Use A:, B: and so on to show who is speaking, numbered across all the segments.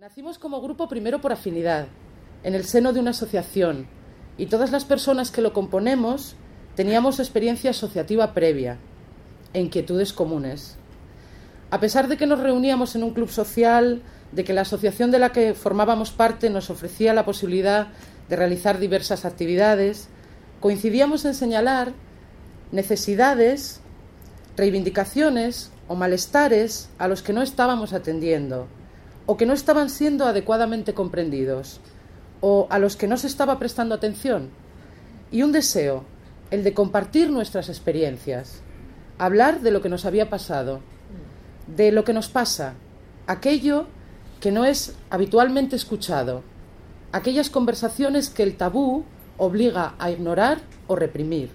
A: Nacimos como grupo primero por afinidad, en el seno de una asociación, y todas las personas que lo componemos teníamos experiencia asociativa previa e inquietudes comunes. A pesar de que nos reuníamos en un club social, de que la asociación de la que formábamos parte nos ofrecía la posibilidad de realizar diversas actividades, coincidíamos en señalar necesidades, reivindicaciones o malestares a los que no estábamos atendiendo, o que no estaban siendo adecuadamente comprendidos, o a los que no se estaba prestando atención, y un deseo, el de compartir nuestras experiencias, hablar de lo que nos había pasado, de lo que nos pasa, aquello que no es habitualmente escuchado, aquellas conversaciones que el tabú obliga a ignorar o reprimir,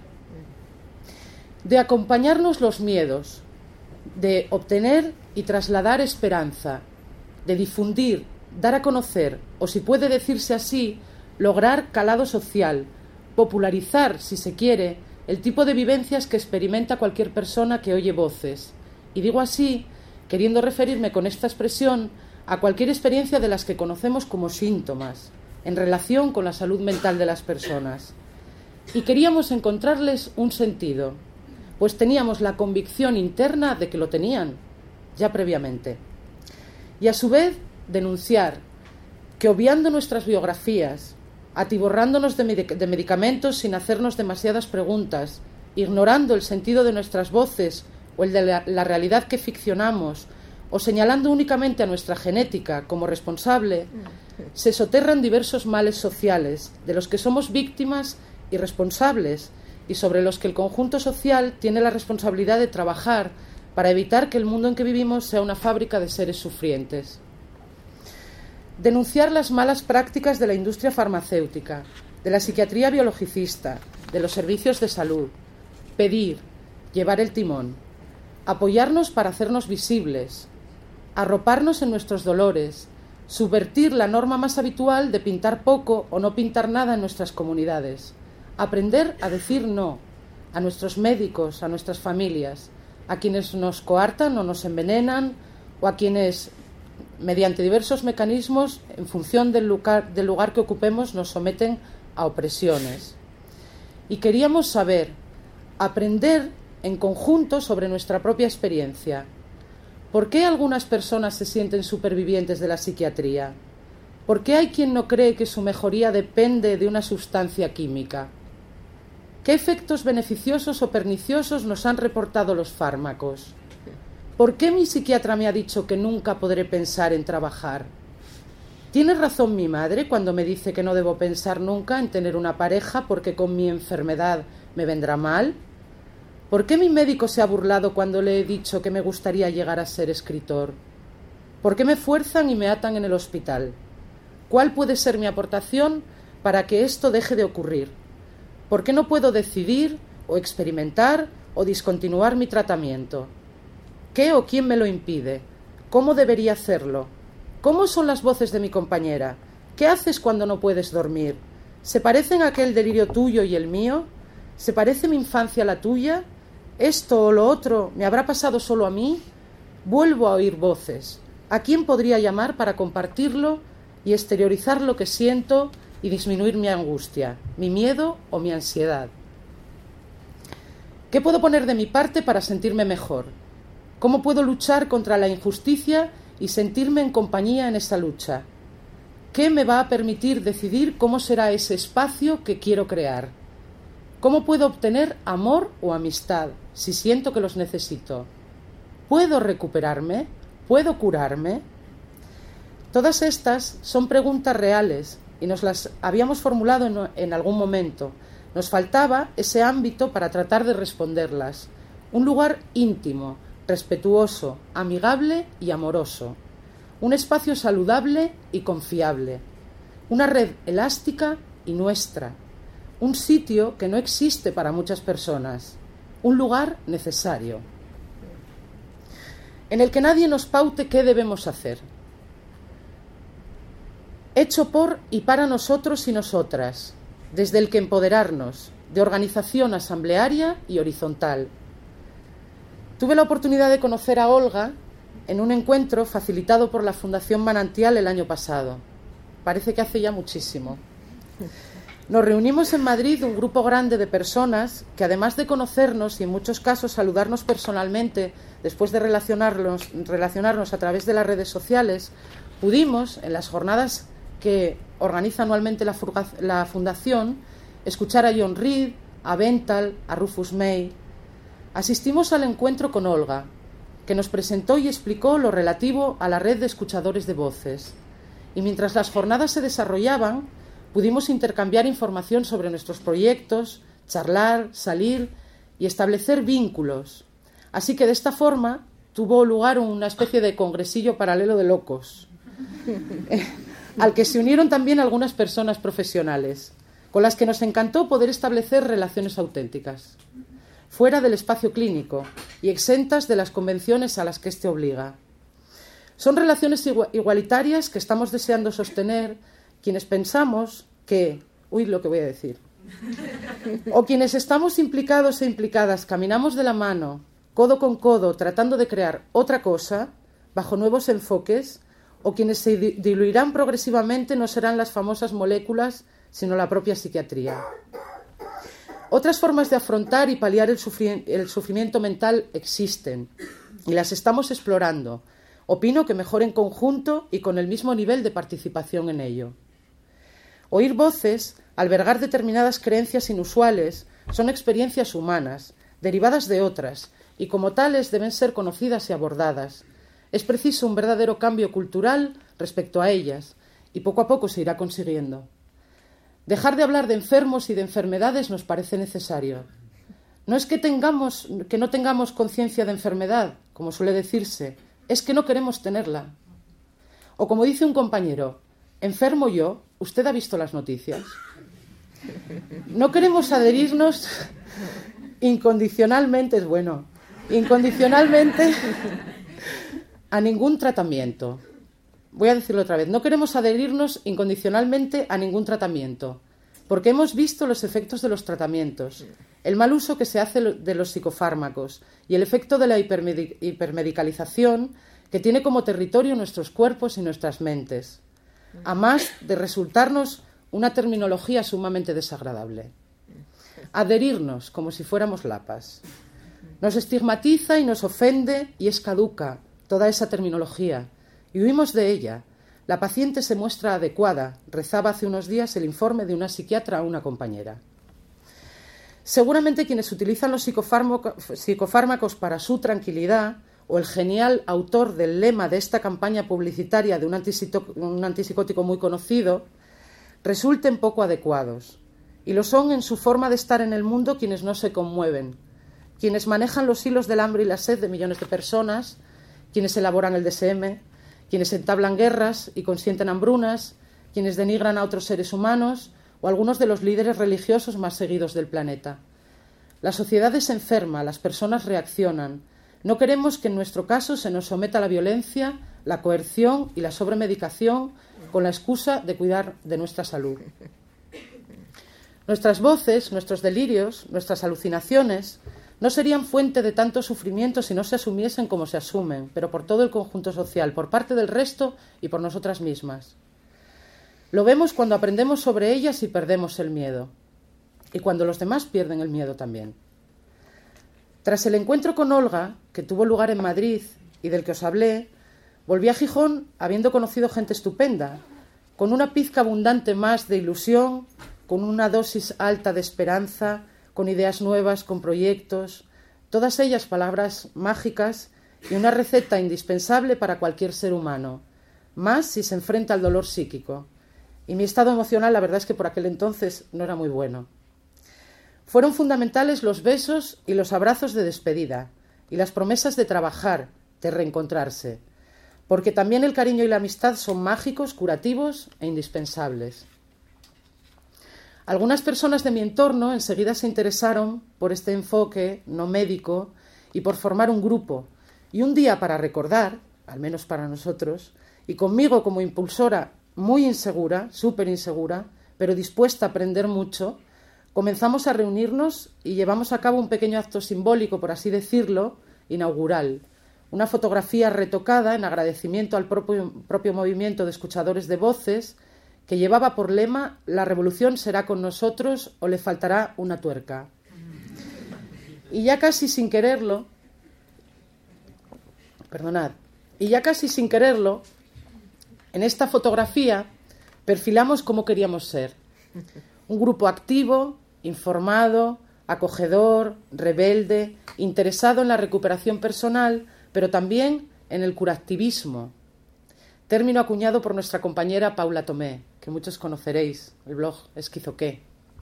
A: de acompañarnos los miedos, de obtener y trasladar esperanza, de difundir, dar a conocer, o si puede decirse así, lograr calado social, popularizar, si se quiere, el tipo de vivencias que experimenta cualquier persona que oye voces. Y digo así, queriendo referirme con esta expresión a cualquier experiencia de las que conocemos como síntomas, en relación con la salud mental de las personas. Y queríamos encontrarles un sentido, pues teníamos la convicción interna de que lo tenían, ya previamente. Y a su vez denunciar que, obviando nuestras biografías, atiborrándonos de medicamentos sin hacernos demasiadas preguntas, ignorando el sentido de nuestras voces o el de la realidad que ficcionamos, o señalando únicamente a nuestra genética como responsable, se soterran diversos males sociales de los que somos víctimas y responsables, y sobre los que el conjunto social tiene la responsabilidad de trabajar para evitar que el mundo en que vivimos sea una fábrica de seres sufrientes. Denunciar las malas prácticas de la industria farmacéutica, de la psiquiatría biologicista, de los servicios de salud. Pedir, llevar el timón. Apoyarnos para hacernos visibles. Arroparnos en nuestros dolores. Subvertir la norma más habitual de pintar poco o no pintar nada en nuestras comunidades. Aprender a decir no a nuestros médicos, a nuestras familias, a quienes nos coartan o nos envenenan, o a quienes, mediante diversos mecanismos, en función del lugar que ocupemos, nos someten a opresiones. Y queríamos saber, aprender en conjunto sobre nuestra propia experiencia. ¿Por qué algunas personas se sienten supervivientes de la psiquiatría? ¿Por qué hay quien no cree que su mejoría depende de una sustancia química? ¿Qué efectos beneficiosos o perniciosos nos han reportado los fármacos? ¿Por qué mi psiquiatra me ha dicho que nunca podré pensar en trabajar? ¿Tiene razón mi madre cuando me dice que no debo pensar nunca en tener una pareja porque con mi enfermedad me vendrá mal? ¿Por qué mi médico se ha burlado cuando le he dicho que me gustaría llegar a ser escritor? ¿Por qué me fuerzan y me atan en el hospital? ¿Cuál puede ser mi aportación para que esto deje de ocurrir? ¿Por qué no puedo decidir o experimentar o discontinuar mi tratamiento? ¿Qué o quién me lo impide? ¿Cómo debería hacerlo? ¿Cómo son las voces de mi compañera? ¿Qué haces cuando no puedes dormir? ¿Se parecen a aquel delirio tuyo y el mío? ¿Se parece mi infancia a la tuya? ¿Esto o lo otro me habrá pasado solo a mí? Vuelvo a oír voces. ¿A quién podría llamar para compartirlo y exteriorizar lo que siento y disminuir mi angustia, mi miedo o mi ansiedad? ¿Qué puedo poner de mi parte para sentirme mejor? ¿Cómo puedo luchar contra la injusticia y sentirme en compañía en esa lucha? ¿Qué me va a permitir decidir cómo será ese espacio que quiero crear? ¿Cómo puedo obtener amor o amistad si siento que los necesito? ¿Puedo recuperarme? ¿Puedo curarme? Todas estas son preguntas reales y nos las habíamos formulado en algún momento. Nos faltaba ese ámbito para tratar de responderlas. Un lugar íntimo, respetuoso, amigable y amoroso. Un espacio saludable y confiable. Una red elástica y nuestra. Un sitio que no existe para muchas personas. Un lugar necesario. En el que nadie nos paute qué debemos hacer. Hecho por y para nosotros y nosotras, desde el que empoderarnos, de organización asamblearia y horizontal. Tuve la oportunidad de conocer a Olga en un encuentro facilitado por la Fundación Manantial el año pasado. Parece que hace ya muchísimo. Nos reunimos en Madrid un grupo grande de personas que, además de conocernos y en muchos casos saludarnos personalmente después de relacionarnos a través de las redes sociales, pudimos, en las jornadas que organiza anualmente la Fundación, escuchar a John Reed, a Benthal, a Rufus May. Asistimos al encuentro con Olga, que nos presentó y explicó lo relativo a la red de escuchadores de voces. Y mientras las jornadas se desarrollaban, pudimos intercambiar información sobre nuestros proyectos, charlar, salir y establecer vínculos. Así que de esta forma tuvo lugar una especie de congresillo paralelo de locos, al que se unieron también algunas personas profesionales, con las que nos encantó poder establecer relaciones auténticas, fuera del espacio clínico y exentas de las convenciones a las que éste obliga. Son relaciones igualitarias que estamos deseando sostener quienes pensamos que, lo que voy a decir, o quienes estamos implicados e implicadas, caminamos de la mano, codo con codo, tratando de crear otra cosa, bajo nuevos enfoques, o quienes se diluirán progresivamente no serán las famosas moléculas, sino la propia psiquiatría. Otras formas de afrontar y paliar el sufrimiento mental existen, y las estamos explorando. Opino que mejor en conjunto y con el mismo nivel de participación en ello. Oír voces, albergar determinadas creencias inusuales, son experiencias humanas, derivadas de otras, y como tales deben ser conocidas y abordadas. Es preciso un verdadero cambio cultural respecto a ellas, y poco a poco se irá consiguiendo. Dejar de hablar de enfermos y de enfermedades nos parece necesario. No es que no tengamos conciencia de enfermedad, como suele decirse, es que no queremos tenerla. O como dice un compañero, enfermo yo, ¿usted ha visto las noticias? No queremos adherirnos incondicionalmente a ningún tratamiento. Voy a decirlo otra vez, no queremos adherirnos incondicionalmente a ningún tratamiento, porque hemos visto los efectos de los tratamientos, el mal uso que se hace de los psicofármacos y el efecto de la hipermedicalización que tiene como territorio nuestros cuerpos y nuestras mentes, a más de resultarnos una terminología sumamente desagradable. Adherirnos como si fuéramos lapas. Nos estigmatiza y nos ofende y es caduca toda esa terminología y huimos de ella. La paciente se muestra adecuada, rezaba hace unos días el informe de una psiquiatra a una compañera. Seguramente quienes utilizan los psicofármacos para su tranquilidad, o el genial autor del lema de esta campaña publicitaria de un antipsicótico muy conocido, resulten poco adecuados. Y lo son en su forma de estar en el mundo quienes no se conmueven, quienes manejan los hilos del hambre y la sed de millones de personas, quienes elaboran el DSM, quienes entablan guerras y consienten hambrunas, quienes denigran a otros seres humanos o algunos de los líderes religiosos más seguidos del planeta. La sociedad es enferma, las personas reaccionan. No queremos que en nuestro caso se nos someta a la violencia, la coerción y la sobremedicación con la excusa de cuidar de nuestra salud. Nuestras voces, nuestros delirios, nuestras alucinaciones no serían fuente de tanto sufrimiento si no se asumiesen como se asumen, pero por todo el conjunto social, por parte del resto y por nosotras mismas. Lo vemos cuando aprendemos sobre ellas y perdemos el miedo, y cuando los demás pierden el miedo también. Tras el encuentro con Olga, que tuvo lugar en Madrid y del que os hablé, volví a Gijón habiendo conocido gente estupenda, con una pizca abundante más de ilusión, con una dosis alta de esperanza, con ideas nuevas, con proyectos, todas ellas palabras mágicas y una receta indispensable para cualquier ser humano, más si se enfrenta al dolor psíquico. Y mi estado emocional, la verdad es que por aquel entonces no era muy bueno. Fueron fundamentales los besos y los abrazos de despedida y las promesas de trabajar, de reencontrarse, porque también el cariño y la amistad son mágicos, curativos e indispensables. Algunas personas de mi entorno enseguida se interesaron por este enfoque no médico y por formar un grupo. Y un día, para recordar, al menos para nosotros, y conmigo como impulsora muy insegura, súper insegura, pero dispuesta a aprender mucho, comenzamos a reunirnos y llevamos a cabo un pequeño acto simbólico, por así decirlo, inaugural. una fotografía retocada en agradecimiento al propio movimiento de escuchadores de voces que llevaba por lema «La revolución será con nosotros o le faltará una tuerca». Y ya casi sin quererlo, en esta fotografía perfilamos cómo queríamos ser. Un grupo activo, informado, acogedor, rebelde, interesado en la recuperación personal, pero también en el curativismo, término acuñado por nuestra compañera Paula Tomé, que muchos conoceréis, el blog Esquizoqué.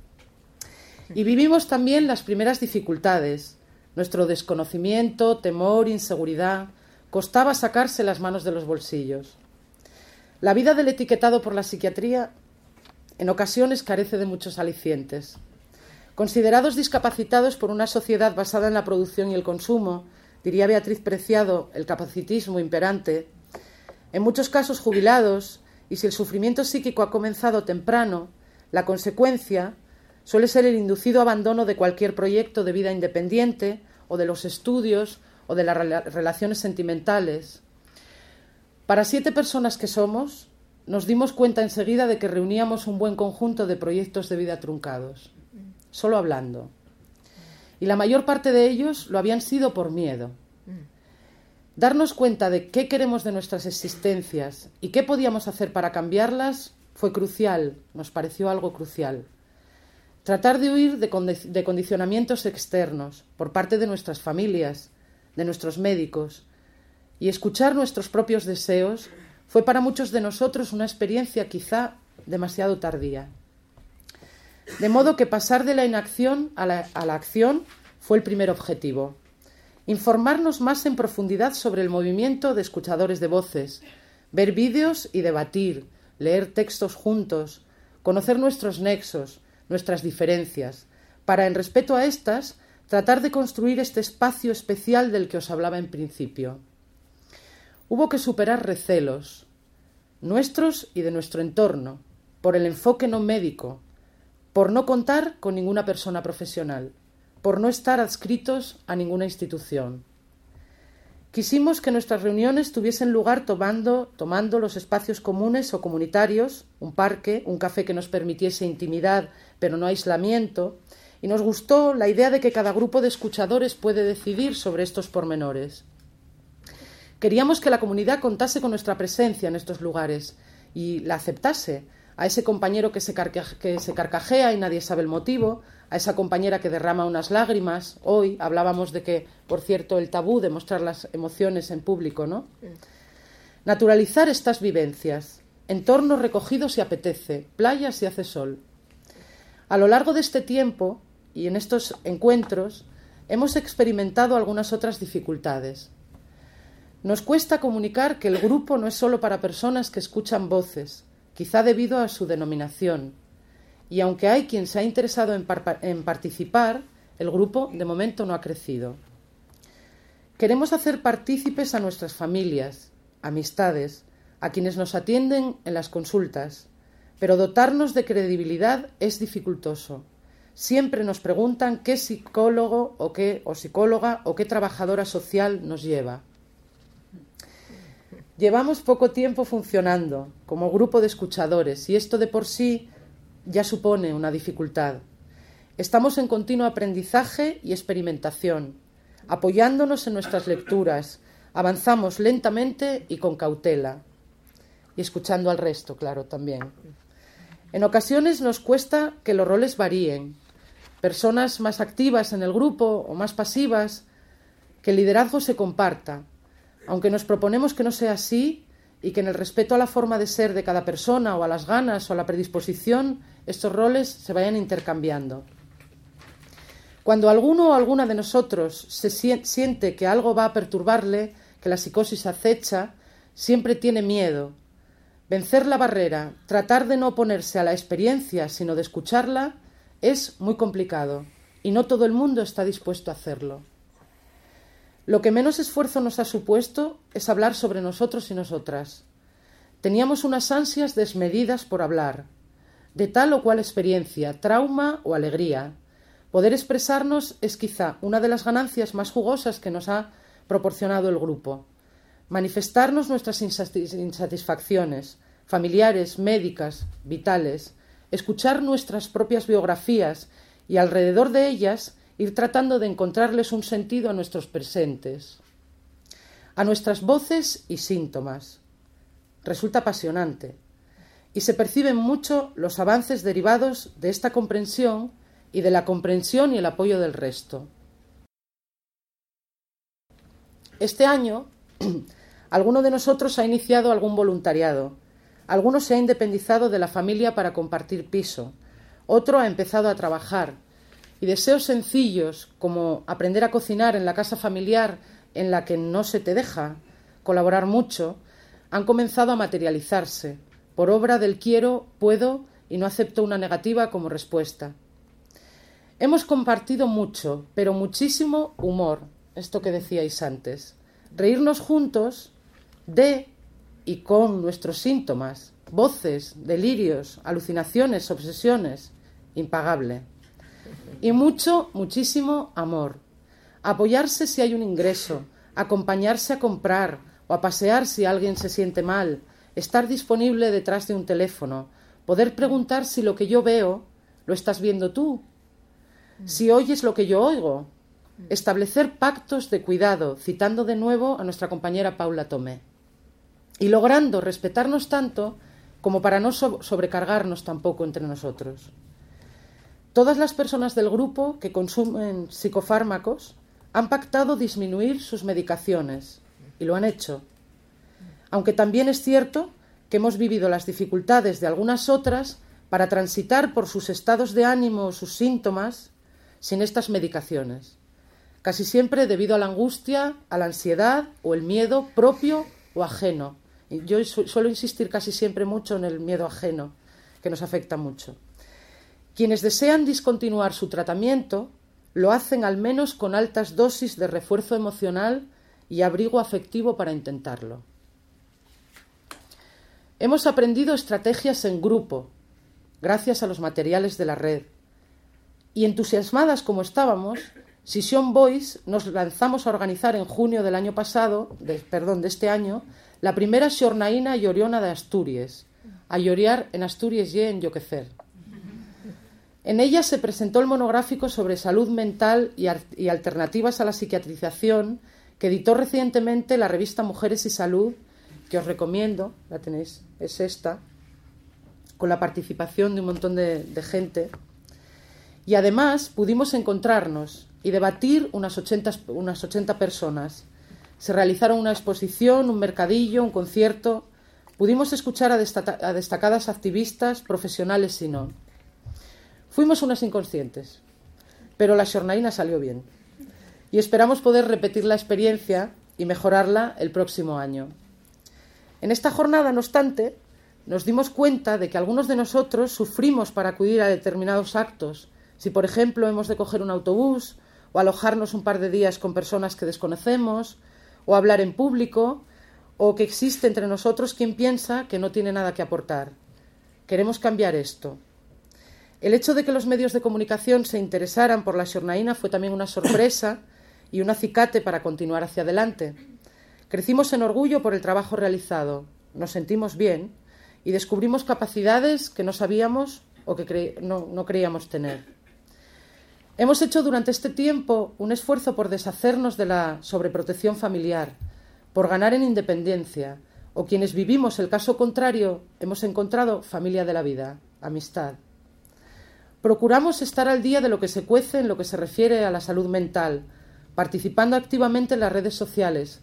A: Y vivimos también las primeras dificultades. Nuestro desconocimiento, temor, inseguridad, costaba sacarse las manos de los bolsillos. La vida del etiquetado por la psiquiatría en ocasiones carece de muchos alicientes. Considerados discapacitados por una sociedad basada en la producción y el consumo, diría Beatriz Preciado, el capacitismo imperante, en muchos casos jubilados, y si el sufrimiento psíquico ha comenzado temprano, la consecuencia suele ser el inducido abandono de cualquier proyecto de vida independiente, o de los estudios, o de las relaciones sentimentales. Para 7 personas que somos, nos dimos cuenta enseguida de que reuníamos un buen conjunto de proyectos de vida truncados, solo hablando. Y la mayor parte de ellos lo habían sido por miedo. Darnos cuenta de qué queremos de nuestras existencias y qué podíamos hacer para cambiarlas fue crucial, nos pareció algo crucial. Tratar de huir de condicionamientos externos por parte de nuestras familias, de nuestros médicos, y escuchar nuestros propios deseos fue para muchos de nosotros una experiencia quizá demasiado tardía. De modo que pasar de la inacción a la acción fue el primer objetivo. Informarnos más en profundidad sobre el movimiento de escuchadores de voces, ver vídeos y debatir, leer textos juntos, conocer nuestros nexos, nuestras diferencias, para, en respeto a estas, tratar de construir este espacio especial del que os hablaba en principio. Hubo que superar recelos, nuestros y de nuestro entorno, por el enfoque no médico, por no contar con ninguna persona profesional, por no estar adscritos a ninguna institución. Quisimos que nuestras reuniones tuviesen lugar tomando los espacios comunes o comunitarios, un parque, un café que nos permitiese intimidad pero no aislamiento, y nos gustó la idea de que cada grupo de escuchadores puede decidir sobre estos pormenores. Queríamos que la comunidad contase con nuestra presencia en estos lugares y la aceptase, a ese compañero que se carcajea y nadie sabe el motivo, a esa compañera que derrama unas lágrimas. Hoy hablábamos de que, por cierto, el tabú de mostrar las emociones en público, ¿no? Naturalizar estas vivencias, entornos recogidos si apetece, playas si hace sol. A lo largo de este tiempo y en estos encuentros hemos experimentado algunas otras dificultades. Nos cuesta comunicar que el grupo no es solo para personas que escuchan voces, quizá debido a su denominación. Y aunque hay quien se ha interesado en participar, el grupo de momento no ha crecido. Queremos hacer partícipes a nuestras familias, amistades, a quienes nos atienden en las consultas, pero dotarnos de credibilidad es dificultoso. Siempre nos preguntan qué psicólogo o psicóloga o qué trabajadora social nos lleva. Llevamos poco tiempo funcionando como grupo de escuchadores y esto de por sí ya supone una dificultad. Estamos en continuo aprendizaje y experimentación, apoyándonos en nuestras lecturas, avanzamos lentamente y con cautela. Y escuchando al resto, claro, también. En ocasiones nos cuesta que los roles varíen. Personas más activas en el grupo o más pasivas, que el liderazgo se comparta. Aunque nos proponemos que no sea así y que en el respeto a la forma de ser de cada persona o a las ganas o a la predisposición, estos roles se vayan intercambiando. Cuando alguno o alguna de nosotros siente que algo va a perturbarle, que la psicosis acecha, siempre tiene miedo. Vencer la barrera, tratar de no oponerse a la experiencia, sino de escucharla, es muy complicado y no todo el mundo está dispuesto a hacerlo. Lo que menos esfuerzo nos ha supuesto es hablar sobre nosotros y nosotras. Teníamos unas ansias desmedidas por hablar, de tal o cual experiencia, trauma o alegría. Poder expresarnos es quizá una de las ganancias más jugosas que nos ha proporcionado el grupo. Manifestarnos nuestras insatisfacciones, familiares, médicas, vitales, escuchar nuestras propias biografías y alrededor de ellas ir tratando de encontrarles un sentido a nuestros presentes, a nuestras voces y síntomas. Resulta apasionante y se perciben mucho los avances derivados de esta comprensión y de la comprensión y el apoyo del resto. Este año, alguno de nosotros ha iniciado algún voluntariado, alguno se ha independizado de la familia para compartir piso, otro ha empezado a trabajar, y deseos sencillos como aprender a cocinar en la casa familiar en la que no se te deja colaborar mucho, han comenzado a materializarse, por obra del quiero, puedo y no acepto una negativa como respuesta. Hemos compartido mucho, pero muchísimo humor, esto que decíais antes. Reírnos juntos de y con nuestros síntomas, voces, delirios, alucinaciones, obsesiones, impagable. Y muchísimo amor. Apoyarse si hay un ingreso, acompañarse a comprar o a pasear si alguien se siente mal, estar disponible detrás de un teléfono, poder preguntar si lo que yo veo lo estás viendo tú, si oyes lo que yo oigo, establecer pactos de cuidado, citando de nuevo a nuestra compañera Paula Tomé, y logrando respetarnos tanto como para no sobrecargarnos tampoco entre nosotros. Todas las personas del grupo que consumen psicofármacos han pactado disminuir sus medicaciones, y lo han hecho. Aunque también es cierto que hemos vivido las dificultades de algunas otras para transitar por sus estados de ánimo o sus síntomas sin estas medicaciones, casi siempre debido a la angustia, a la ansiedad o el miedo propio o ajeno. Y yo suelo insistir casi siempre mucho en el miedo ajeno, que nos afecta mucho. Quienes desean discontinuar su tratamiento lo hacen al menos con altas dosis de refuerzo emocional y abrigo afectivo para intentarlo. Hemos aprendido estrategias en grupo, gracias a los materiales de la red. Y entusiasmadas como estábamos, Session Voice nos lanzamos a organizar en junio del año pasado, de este año, la primera xornaína lloriona de Asturias, a lloriar en Asturias y en enloquecer. En ella se presentó el monográfico sobre salud mental y alternativas a la psiquiatrización que editó recientemente la revista Mujeres y Salud, que os recomiendo, la tenéis, es esta, con la participación de un montón de gente. Y además pudimos encontrarnos y debatir unas 80 personas. Se realizaron una exposición, un mercadillo, un concierto. Pudimos escuchar a destacadas activistas, profesionales y no. Fuimos unas inconscientes, pero la xornaína salió bien. Y esperamos poder repetir la experiencia y mejorarla el próximo año. En esta jornada, no obstante, nos dimos cuenta de que algunos de nosotros sufrimos para acudir a determinados actos. Si, por ejemplo, hemos de coger un autobús o alojarnos un par de días con personas que desconocemos, o hablar en público, o que existe entre nosotros quien piensa que no tiene nada que aportar. Queremos cambiar esto. El hecho de que los medios de comunicación se interesaran por la xornaína fue también una sorpresa y un acicate para continuar hacia adelante. Crecimos en orgullo por el trabajo realizado, nos sentimos bien y descubrimos capacidades que no sabíamos o que no creíamos tener. Hemos hecho durante este tiempo un esfuerzo por deshacernos de la sobreprotección familiar, por ganar en independencia, o quienes vivimos el caso contrario hemos encontrado familia de la vida, amistad. Procuramos estar al día de lo que se cuece en lo que se refiere a la salud mental, participando activamente en las redes sociales,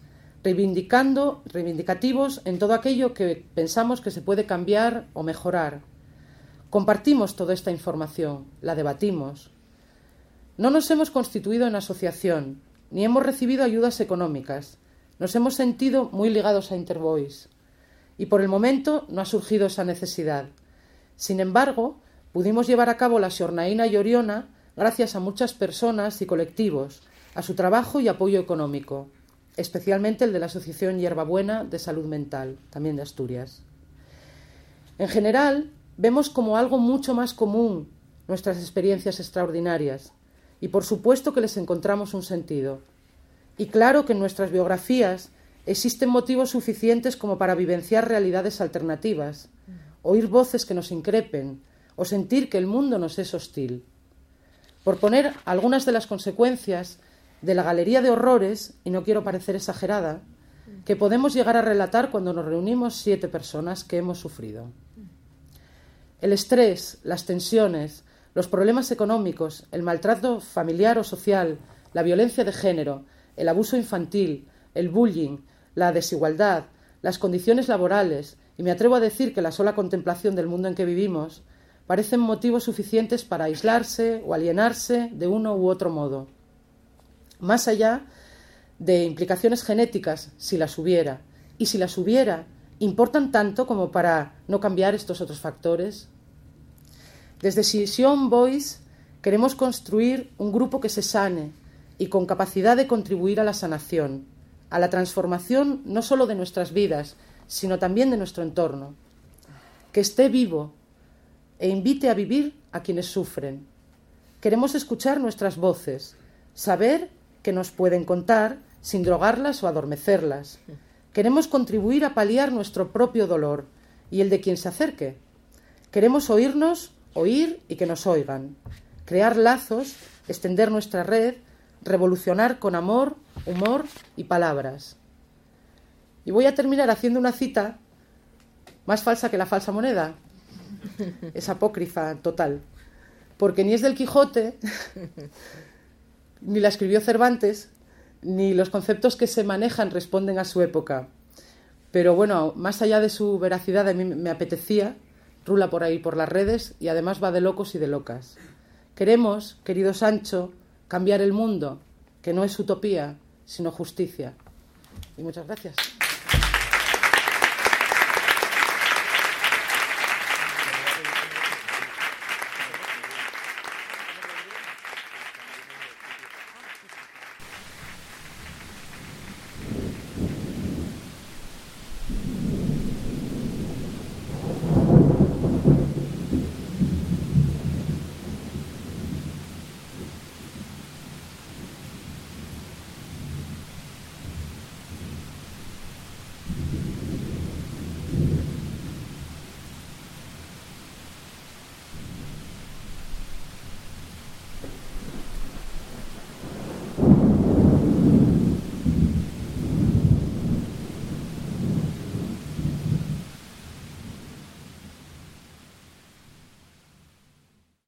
A: reivindicativos en todo aquello que pensamos que se puede cambiar o mejorar. Compartimos toda esta información, la debatimos. No nos hemos constituido en asociación, ni hemos recibido ayudas económicas. Nos hemos sentido muy ligados a Intervoice y por el momento no ha surgido esa necesidad. Sin embargo, pudimos llevar a cabo la xornaína lloriona gracias a muchas personas y colectivos, a su trabajo y apoyo económico, especialmente el de la Asociación Hierbabuena de Salud Mental, también de Asturias. En general, vemos como algo mucho más común nuestras experiencias extraordinarias y por supuesto que les encontramos un sentido. Y claro que en nuestras biografías existen motivos suficientes como para vivenciar realidades alternativas, oír voces que nos increpen o sentir que el mundo nos es hostil. Por poner algunas de las consecuencias de la galería de horrores, y no quiero parecer exagerada, que podemos llegar a relatar cuando nos reunimos 7 personas que hemos sufrido. El estrés, las tensiones, los problemas económicos, el maltrato familiar o social, la violencia de género, el abuso infantil, el bullying, la desigualdad, las condiciones laborales, y me atrevo a decir que la sola contemplación del mundo en que vivimos, parecen motivos suficientes para aislarse o alienarse de uno u otro modo. Más allá de implicaciones genéticas, si las hubiera, y si las hubiera, ¿importan tanto como para no cambiar estos otros factores? Desde Scission Voice queremos construir un grupo que se sane y con capacidad de contribuir a la sanación, a la transformación no solo de nuestras vidas, sino también de nuestro entorno, que esté vivo e invite a vivir a quienes sufren. Queremos escuchar nuestras voces, saber que nos pueden contar sin drogarlas o adormecerlas. Queremos contribuir a paliar nuestro propio dolor y el de quien se acerque. Queremos oírnos, oír y que nos oigan. Crear lazos, extender nuestra red, revolucionar con amor, humor y palabras. Y voy a terminar haciendo una cita más falsa que la falsa moneda. Es apócrifa total. Porque ni es del Quijote, ni la escribió Cervantes, ni los conceptos que se manejan responden a su época. Pero bueno, más allá de su veracidad, a mí me apetecía, rula por ahí por las redes y además va de locos y de locas. Queremos, querido Sancho, cambiar el mundo, que no es utopía, sino justicia. Y muchas gracias.